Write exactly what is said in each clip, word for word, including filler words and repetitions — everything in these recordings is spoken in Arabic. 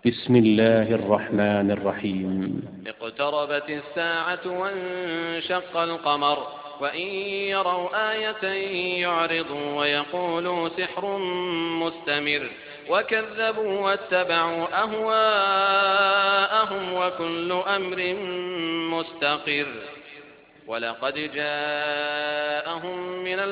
بسم الله الرحمن الرحيم. اقتربت الساعة وانشق القمر وإن يروا آية يعرضوا ويقولوا سحر مستمر وكذبوا واتبعوا أهواءهم وكل أمر مستقر. ولقد جاءهم من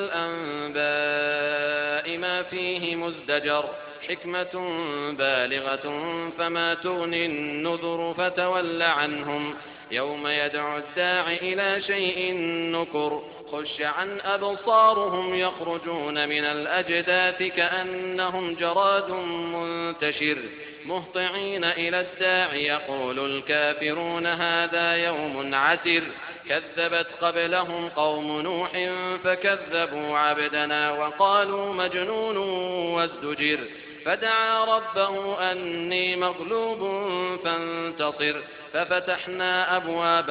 الأنباء ما فيه مزدجر حكمة بالغة فما تغني النذر فتول عنهم يوم يدعو الداع إلى شيء نكر خش عن أبصارهم يخرجون من الأجداث كأنهم جراد منتشر مهطعين إلى الداع يقول الكافرون هذا يوم عسر كذبت قبلهم قوم نوح فكذبوا عبدنا وقالوا مجنون وازدجر فدعا ربه أني مغلوب فانتصر ففتحنا أبواب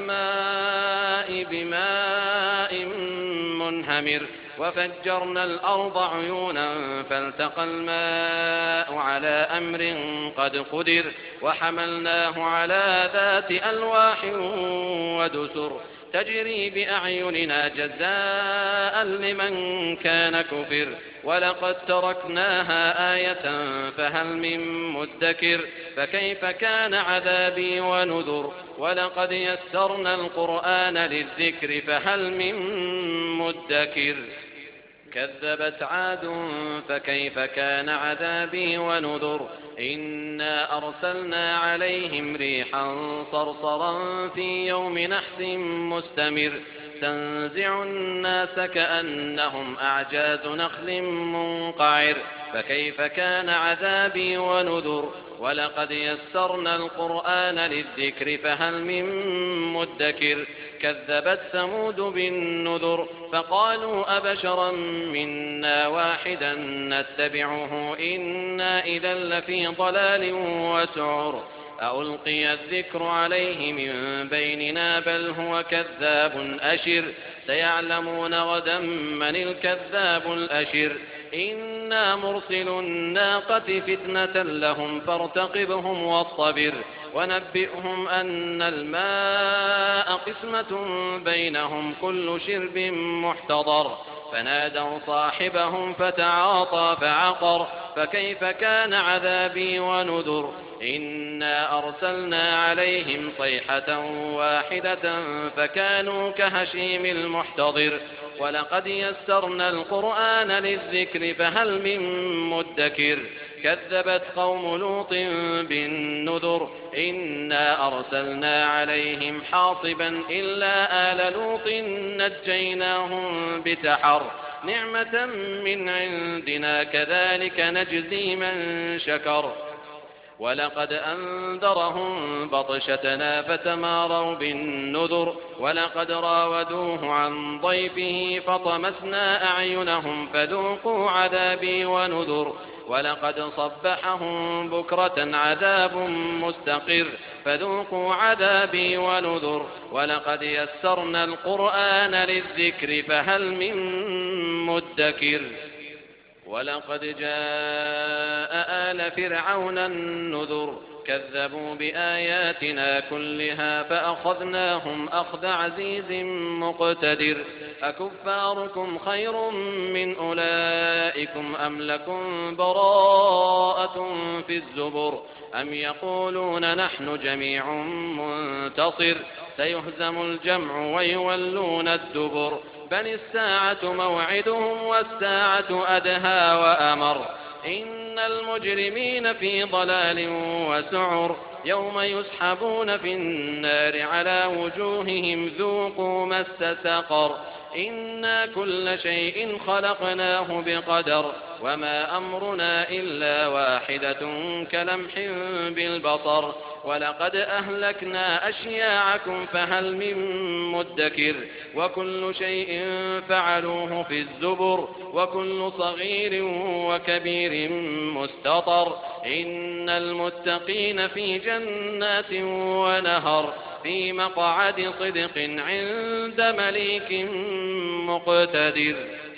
السماء بماء منهمر وفجرنا الأرض عيونا فالتقى الماء على أمر قد قدر وحملناه على ذات ألواح ودسر تجري بأعيننا جزاء لمن كان كفر ولقد تركناها آية فهل من مدكر فكيف كان عذابي ونذر ولقد يسرنا القرآن للذكر فهل من مدكر كذبت عاد فكيف كان عذابي ونذر إنا أرسلنا عليهم ريحا صرصرا في يوم نحس مستمر تنزع الناس كأنهم أعجاز نخل منقعر فكيف كان عذابي ونذر ولقد يسرنا القرآن للذكر فهل من مدكر كذبت ثمود بالنذر فقالوا أبشرا منا واحدا نتبعه إنا إذا لفي ضلال وسعر ألقي الذكر عليه من بيننا بل هو كذاب أشر سيعلمون غدا من الكذاب الأشر إنا مرسل الناقة فتنة لهم فارتقبهم واصطبر ونبئهم أن الماء قسمة بينهم كل شرب محتضر فنادوا صاحبهم فتعاطى فعقر فكيف كان عذابي ونذر إنا أرسلنا عليهم صيحة واحدة فكانوا كهشيم المحتضر ولقد يسرنا القرآن للذكر فهل من مدكر كذبت قوم لوط بالنذر إنا أرسلنا عليهم حاصبا إلا آل لوط نجيناهم بسحر نعمة من عندنا كذلك نجزي من شكر ولقد أنذرهم بطشتنا فتماروا بالنذر ولقد راودوه عن ضيفه فطمسنا أعينهم فذوقوا عذابي ونذر ولقد صبحهم بكرة عذاب مستقر فذوقوا عذابي ونذر ولقد يسرنا القرآن للذكر فهل من مدكر ولقد جاء آل فرعون النذر كذبوا بآياتنا كلها فأخذناهم أخذ عزيز مقتدر أكفاركم خير من أولئكم أم لكم براءة في الزبر أم يقولون نحن جميع منتصر سيهزم الجمع ويولون الدبر بل الساعة موعدهم والساعة أدهى وأمر إن المجرمين في ضلال وسعر يوم يسحبون في النار على وجوههم ذوقوا مس سقر إنا كل شيء خلقناه بقدر وما أمرنا إلا واحدة كلمح بالبصر ولقد أهلكنا أشياعكم فهل من مدكر وكل شيء فعلوه في الزبر وكل صغير وكبير مستطر إن المتقين في جنات ونهر في مقعد صدق عند مليك مقتدر.